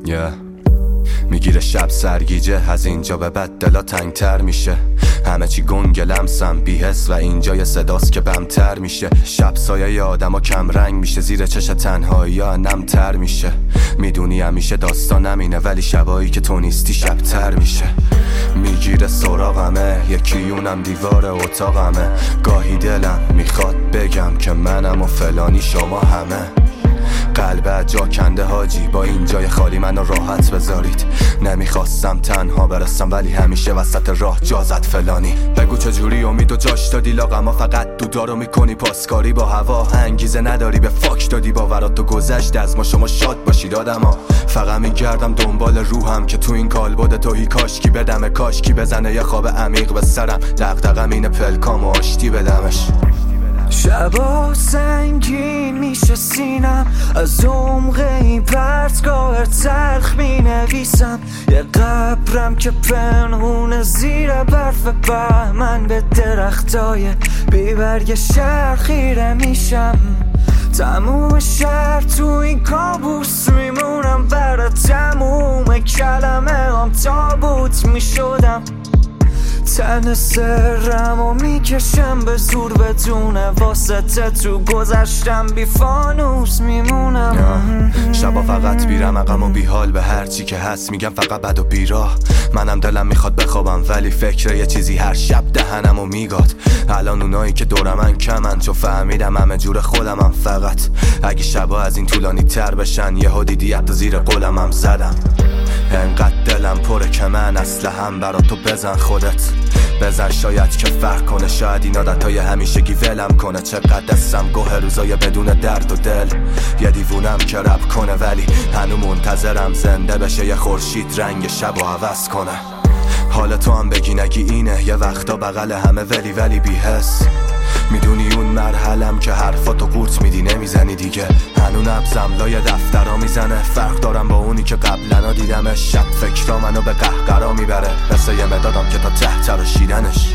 میگیره شب سرگیجه، از اینجا به بعد دلا تنگتر میشه، همه چی گنگ لمسم بی‌حس و اینجا یه صداست که بمتر میشه. شب سایه آدم ها کم رنگ میشه، زیر چش تنهایی ها نمتر میشه. میدونی همیشه داستانم اینه، ولی شبایی که تو نیستی شبتر میشه. میگیره سراغمه، یکیونم دیوار اتاقمه. گاهی دلم میخواد بگم که منم و فلانی شما همه. قلب جا کنده حاجی، با این جای خالی منو راحت بذارید. نمیخواستم تنها برسم ولی همیشه وسط راه جا زد فلانی. بگو چجوری امید و جاش دادی لاغما، فقط دودارو میکنی پاسکاری با هوا. انگیزه نداری به فاک دادی، باورات تو گذشت از ما، شما شاد باشید آدما. فقط میگردم دنبال روحم که تو این کالبد توهی کاشکی بدمه، کاشکی بزنه یه خواب عمیق به سرم. دغدغم اینه پلکام و آشتی بدمش. شبا سنگین میشه سینم، از عمق این پرتگاه تلخ مینویسم. یه قبرم که پنهون زیر برف بهمن، به درختای بیبرگ شهر خیره میشم. تموم شهر تو این کابوس میمونم، برای تموم کلمه هم تابوت میشدم. تن سرم و میکشم به زور بدونه، واسطه تو گذشتم بی فانوس میمونم. شبا فقط بیرم عقم و بیحال به هر چی که هست، میگم فقط بد و بیراه. منم دلم میخواد بخوابم ولی فکر یه چیزی هر شب دهنم و میگاد. الان اونایی که دورمن کمن، چون فهمیدم همه جور خودمم. فقط اگه شبا از این طولانی تر بشن، یه دیدی حتی زیر قلمم زدم. انقدر دلم پره که من اسلحه‌ام برا تو بزن خودت. بزن شاید که فرق کنه، شاید این عادتای همیشگی ولم کنه. چقدر دستم گوه روزای بدون درد و دل. یه دیوونم که رپ کنه ولی هنو منتظرم زنده بشه، یه خورشید رنگ شب و عوض کنه. حال تو هم بگی نگی اینه، یه وقتا بغل همه ولی بی حس. میدونی اون مرحلم که حرفاتو قورت میدی نمیزنی دیگه. هنو نبزم لای دفترا میزنه، فرق دارم با اونی که قبلنا دیدمش. شب فکرا منو به قهقرا میبره، مثل یه مدادم که تا ته شیدنش.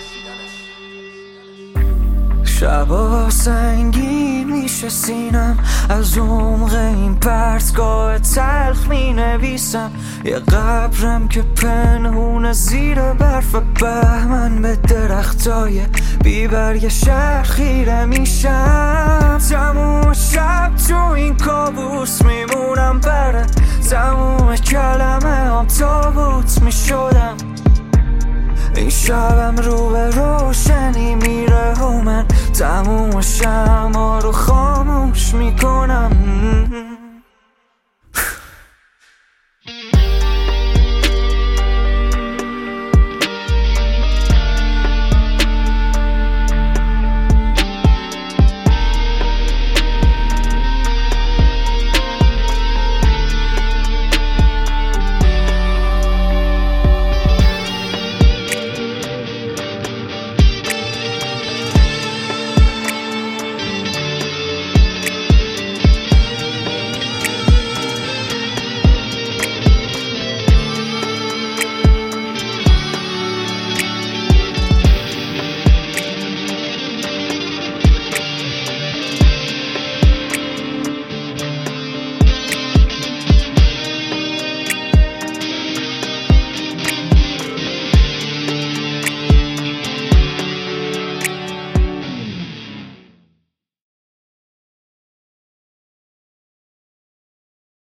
شبا سنگین میشه سینم، از عمق این پرتگاه تلخ مینویسم. یه قبرم که پنهون زیر برف بهمن، به درختای بیبرگ شهر خیره میشم. تموم شب تو این کابوس میمونم، بره تموم کلمه هم تابوت میشدم. این شبم رو به روشنی میره و من تموم شمع رو خاموش میکنم.